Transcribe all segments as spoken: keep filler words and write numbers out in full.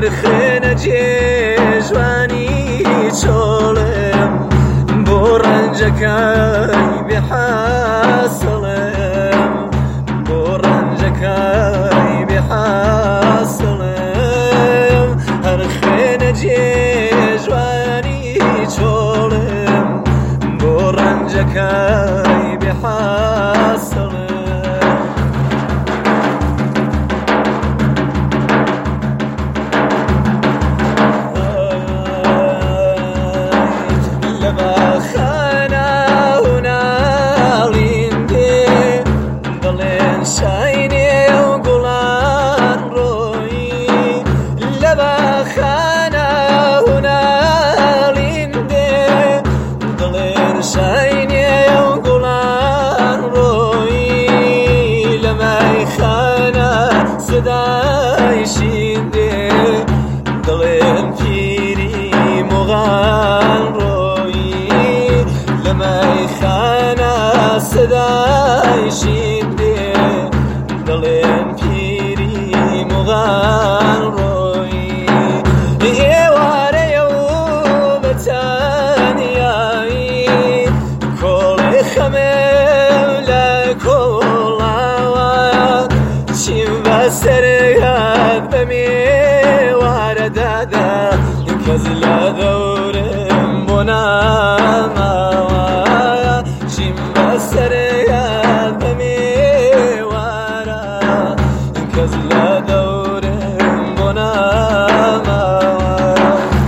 هەر خوێنە جێژوانی چۆڵم بۆ ڕەنجەکەی بێحاسڵم بۆ ڕەنجەکەی بێحاسڵم هەر خوێنە جێژوانی چۆڵم بۆ ڕەنجەکەی بێحاسڵم صدای شینده دڵێن پیری مغان ڕۆیی لە مەیخانە صدای شینده دڵێن پیری مغان ڕۆیی ئێوارەیە و بەتانیایی کۆڵی خەمێم لە کۆڵاوە چیم بەسەرگات بە میوارە دادا کەس لە دەورم بۆ ناماوە چیم بەسەرگات بە میوارە کەس لە دەورم بۆ ناماوە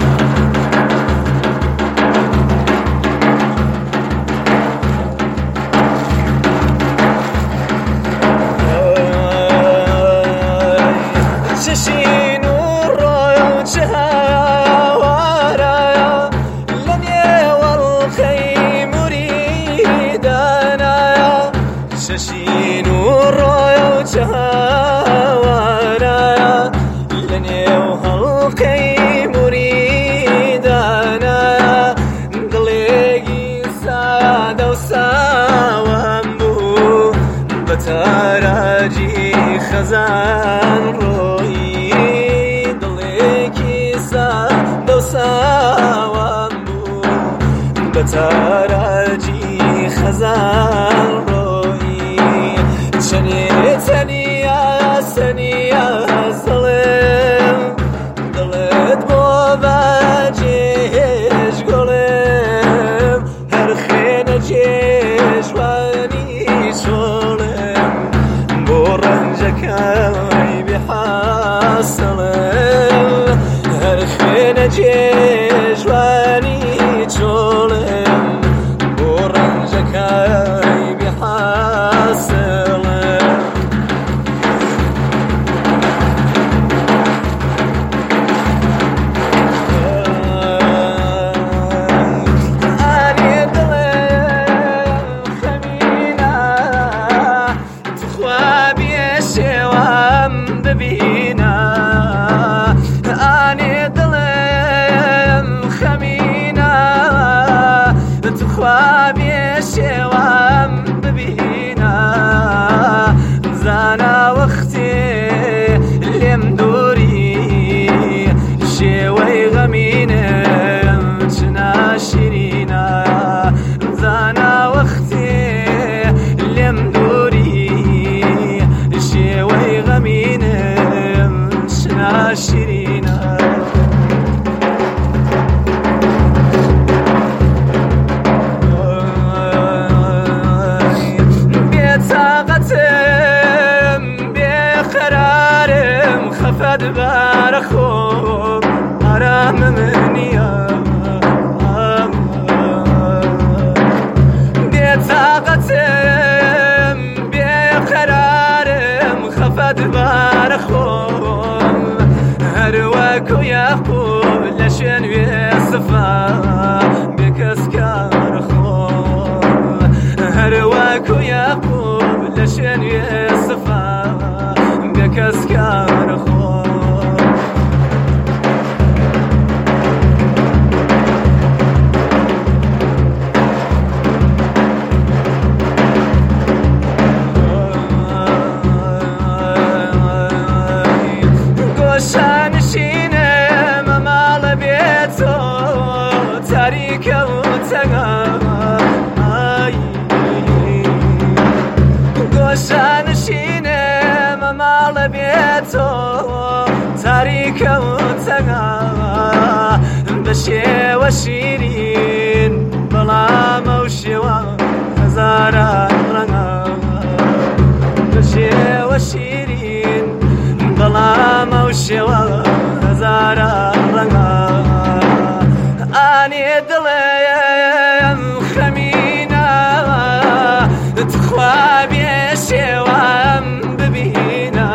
چشین و ڕۆیە و چاوارایە لە نێوەڵخەی موریدانایە چشین و ڕۆیە و چاوارایە لە نێو هەڵقەی موریدانایە دڵێکی سادە و ساوام بوو بە تاراجی خەزان ساوام بوو بە تاراجی خەزان ڕۆیی چەنێ چەنیا سەنیا زەڵێم دڵت بۆ بەجێژ گۆڵێم هەر خوێنە جێژوانی چۆڵێم بۆ ڕەنجەکەی بێحاسڵم هەر خوێنە جێژوانی چۆڵم بۆ ڕەنجەکەی بێحاسڵم ئانێ دڵێم خەمینە توخوا بێ شێوەم ببینە ئانێ دڵێم خەمینە توخوا بێ شێوەم ببینە زانە وەختێ لێم دووری شێوەی غەمینم چنا شیرینە زانە وەختێ لێم دووری شێوەی غەمینم چنا شیرینە بێتاقەتم بێقەرارم خەفەت بارە خۆم ئارامم نییە بێتاقەتم بێقەرارم خەفەت بارە خۆم هەر وەکو یاقوب لە شوێن وێسفا بێ کەس کار خۆم هەر وەکو یاقوب لە شوێن وێسفا بێ کەس کار خۆم گۆشانشینە بێتۆ تاریکە و تەنها بە شێوە شیرین بەڵام ئەو شێوە هەزاران ڕەنگە بە شێوە شیرین بەڵام ئەو شێوە هەزاران ڕەنگە ئانێ دڵێم خەمینە تخوا بێ شێوەم ببینە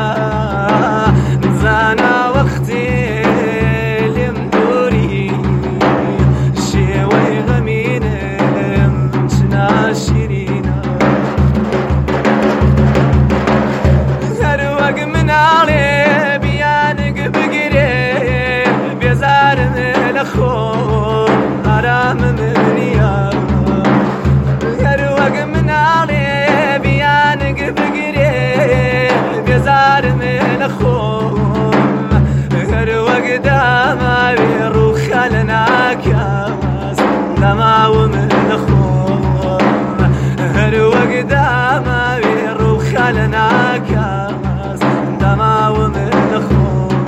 زانە وەختی لێم دووری شێوەی غەمینم چنا شیرینە هەر وەک مناڵێ بیانگ بگرێ بێزارم لە خۆم ئارامم نییە هەر وەک مناڵێ بیانگ بگرێ بێزارم لە خۆم هەر وەک داماوێ ڕووخە لە ناکەس دەماوم لە خۆم هەر وەک داماوێ ڕووخە لە ناکەس دەماوم لە خۆم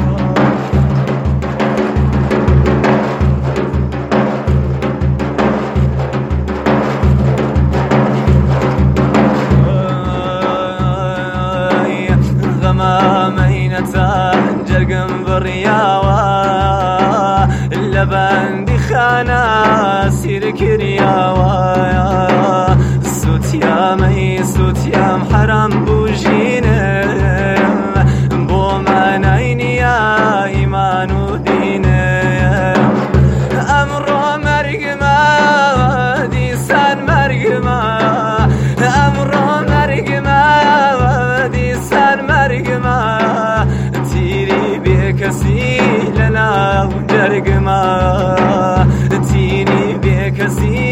جرگم بڕیاوە لە بەندی خانە سیر کردیاوە سوتیامەی سوتیام حرام بوژینم بۆ مانای نییە ئیمان و دینم ئەمڕۆ مەرگمە دیسان مەرگمە ئەمڕۆ مەرگمە دیسان مەرگمە کەسی لەناو جەرگمە تینی بێکەسی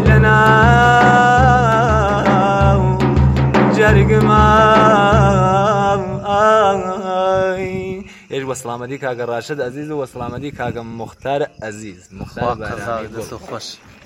لەناو جەرگمە هێش وەسلامەتی کاگە ڕاشد ئەزیز و وەسلامەتی کاگە موختار ئەزیز موختار بەرانی خۆش